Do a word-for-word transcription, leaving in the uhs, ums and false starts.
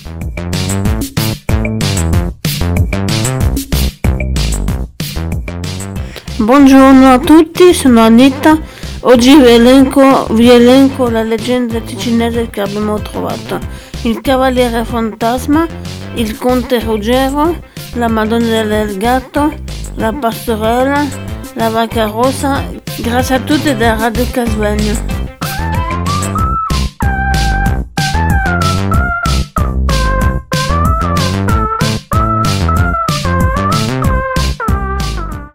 Buongiorno a tutti, sono Anita. Oggi vi elenco, vi elenco la leggenda ticinese che abbiamo trovato. Il Cavaliere Fantasma, il Conte Ruggero, la Madonna del Gatto, la Pastorella, la Vacca Rossa. Grazie a tutti da Radio Casvegno.